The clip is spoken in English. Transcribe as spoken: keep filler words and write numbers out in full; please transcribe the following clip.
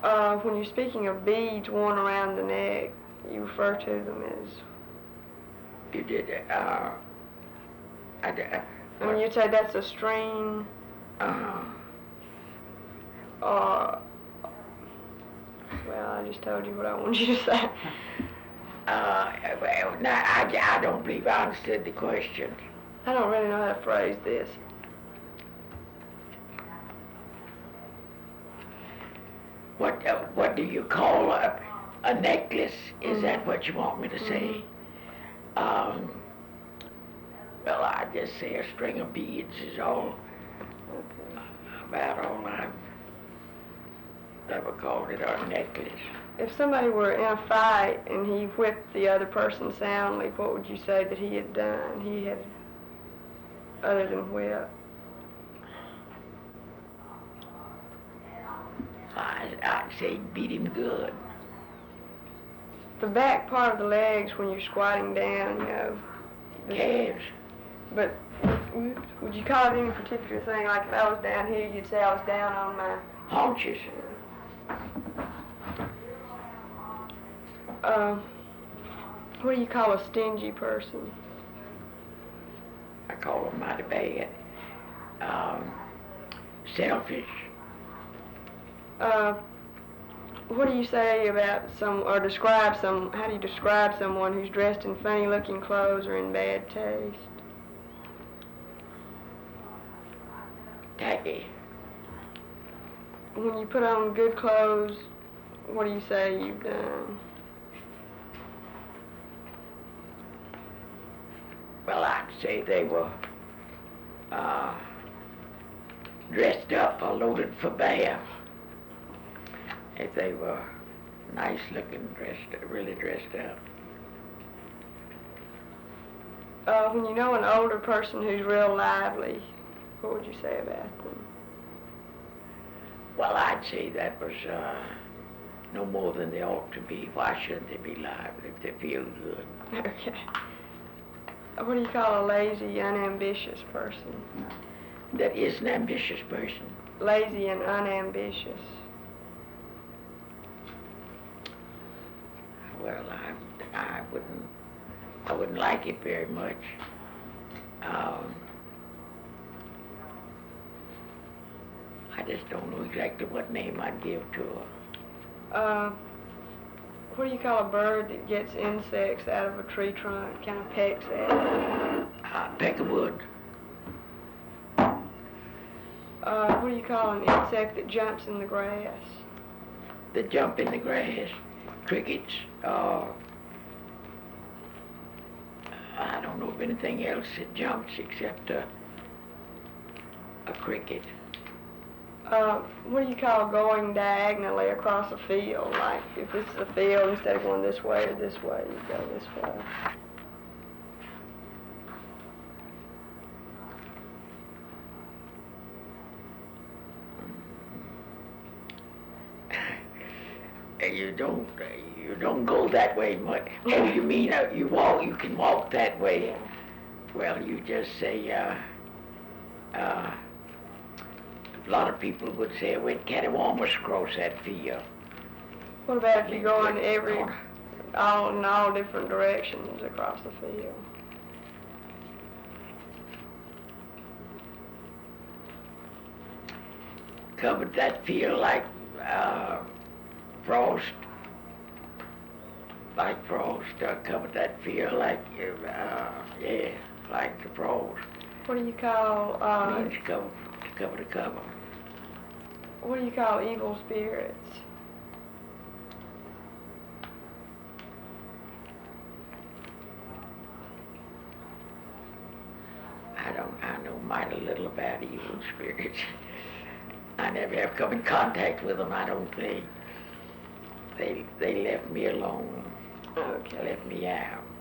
Uh, when you're speaking of beads worn around the neck, you refer to them as... You did, uh, I did, uh, I mean, you'd say that's a string, uh, or... Well, I just told you what I wanted you to say. uh, well, no, I, I don't believe I understood the question. I don't really know how to phrase this. What, uh, what do you call a, a necklace? Is Mhm. that what you want me to say? Um, well, I just say a string of beads is all, Okay. about all I've ever called it, a necklace. If somebody were in a fight and he whipped the other person soundly, what would you say that he had done? He had, other than whip. I, I'd say beat him good. The back part of the legs when you're squatting down, you know. the- Calves. But would would you call it any particular thing? Like if I was down here, you'd say I was down on my... Haunches. Uh, what do you call a stingy person? I call them mighty bad. Um, selfish. Uh, what do you say about some, or describe some, how do you describe someone who's dressed in funny looking clothes or in bad taste? Tacky. When you put on good clothes, what do you say you've done? Well, I'd say they were uh, dressed up or loaded for bear. If they were nice looking, dressed, really dressed up. Uh, when you know an older person who's real lively, what would you say about them? Well, I'd say that was uh, no more than they ought to be. Why shouldn't they be lively if they feel good? Okay. What do you call a lazy, unambitious person? That is an ambitious person. Lazy and unambitious. Well, I, I wouldn't, I wouldn't like it very much. Um, I just don't know exactly what name I'd give to her. Uh, what do you call a bird that gets insects out of a tree trunk, kind of pecks at it? Uh, peckerwood. Uh, what do you call an insect that jumps in the grass? That jump in the grass. Crickets. Uh, I don't know of anything else that jumps except a, a cricket. Uh, what do you call going diagonally across a field? Like, if this is a field, instead of going this way or this way, you go this way. You don't, you don't go that way much. Oh, you mean uh, you walk? You can walk that way. Well, you just say. Uh, uh, a lot of people would say I went cattywampus across that field. What about if you go in every, all in all different directions across the field? Covered that field like uh, frost. Like frost. Uh, covered that field like, uh, yeah, like the frost. What do you call, uh, Means cover, to cover the cover. what do you call evil spirits? I don't, I know mighty little about evil spirits. I never have come in contact with them, I don't think. They, they left me alone. Okay. Left me out.